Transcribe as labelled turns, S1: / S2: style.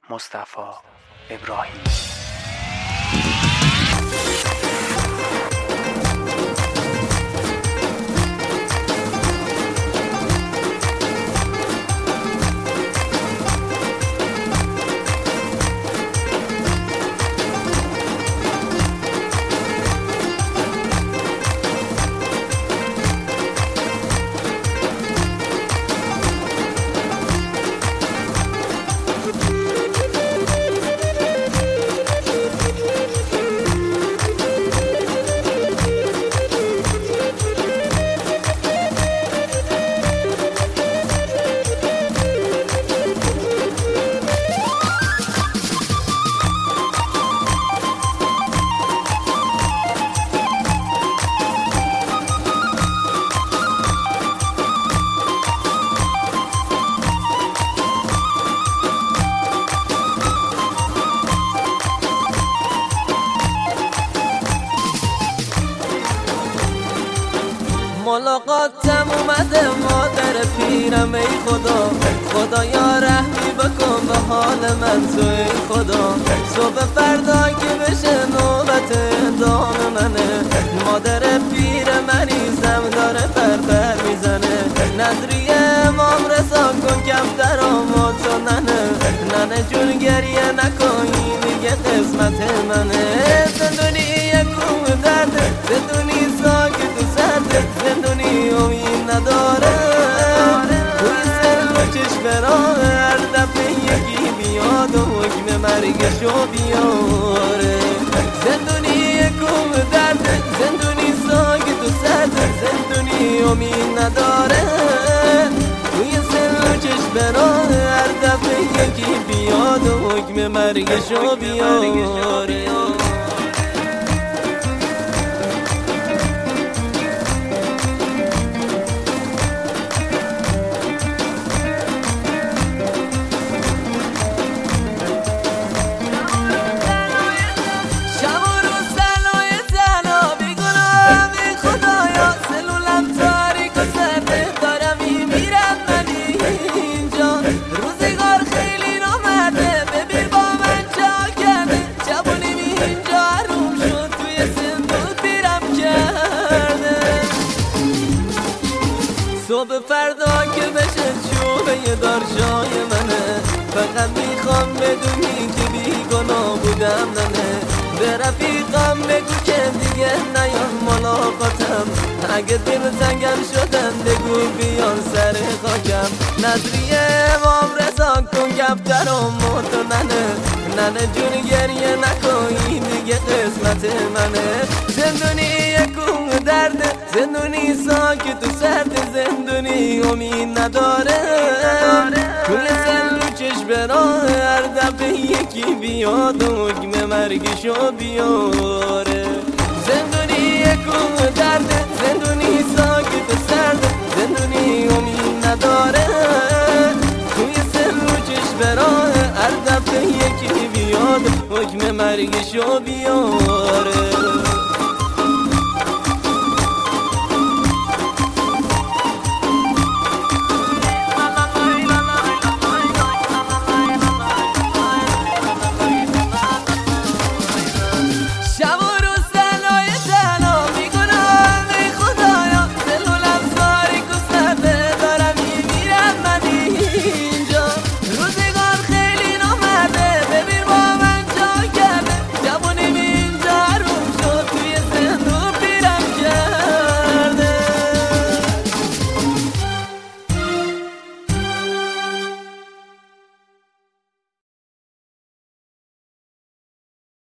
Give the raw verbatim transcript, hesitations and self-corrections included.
S1: مصطفی ابراهیم.
S2: ملاقاتم اومده مادر پیرم، ای خدا خدایا رحمی بکن به حال من تو، ای خدا صبح فردا که بشه نوبت دام منه، مادر پیر مریضم داره پرپر میزنه، نظریه امام رضا کن کم درآمد تو ننه، ننه جون گریه نکنی دیگه قسمت منه، زندونی یکم درده زندونی ساکت و سرده، زندونی امید نداره توی سر و چشم راه، هر دفعه یکی بیاد و حکم مرگشو بیاره، زندونی یکم درده زندونی ساکت و سرده، زندونی امید نداره توی سر و چشم راه، هر دفعه یکی بیاد و حکم مرگشو بیاره. صبح فردا که بشه چوبه دارشای منه، فقط میخوام بدونی که بی گناه بودم ننه، به رفیقم بگو که دیگه نیان ملاقاتم، اگه دل زنگم شدن بگو بیان سر خاکم، نظریه امام رضا کن گفتر و موت ننه، ننه جون گریه نکنی دیگه قسمت منه، زندونی یکم درده زندونی ساکت و سرده، زندونی امید نداره کل سر و چشم راه، هر دفعه یکی بیاد و حکم مرگشو بیاره، زندونی یکم درده زندونی ساکت و سرده، زندونی امید نداره توی سر و چشم راه، هر دفعه یکی بیاد حکم مرگشو بیاره.